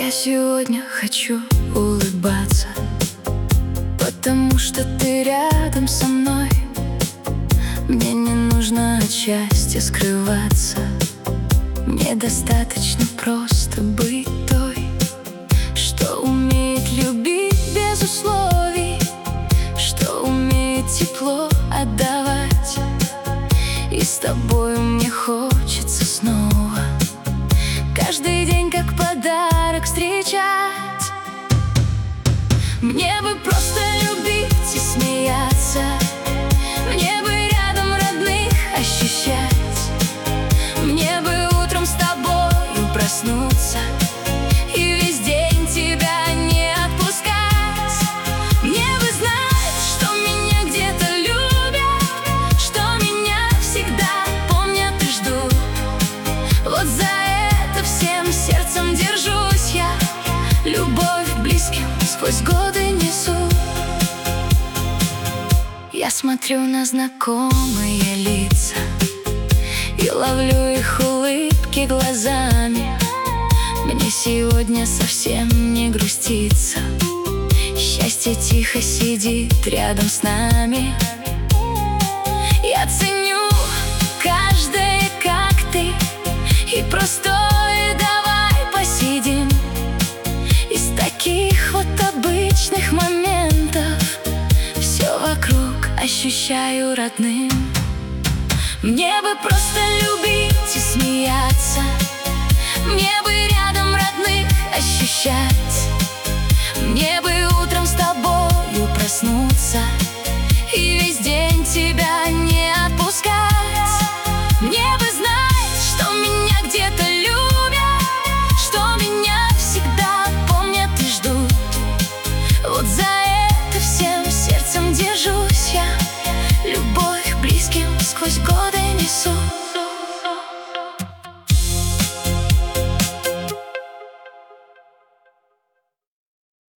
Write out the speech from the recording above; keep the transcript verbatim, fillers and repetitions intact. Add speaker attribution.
Speaker 1: Я сегодня хочу улыбаться, потому что ты рядом со мной. Мне не нужно от счастья скрываться, мне достаточно просто быть той, что умеет любить без условий, что умеет тепло отдавать. И с тобой мне хочется снова каждый день как подарок встречать. Мне бы просто любить и смеяться, мне бы рядом родных ощущать, мне бы утром с тобою проснуться и весь день тебя не отпускать. Мне бы знать, что меня где-то любят, что меня всегда помнят и ждут. Вот за это всем сердцем держусь я, любовь близким сквозь годы несу. Я смотрю на знакомые лица и ловлю их улыбки глазами. Мне сегодня совсем не грустится, счастье тихо сидит рядом с нами. Я ценю каждое, как ты, и простое давай посидим. Из таких вот обычных моментов все вокруг ощущаю родным. Мне бы просто любить и смеяться, мне бы рядом родных ощущать,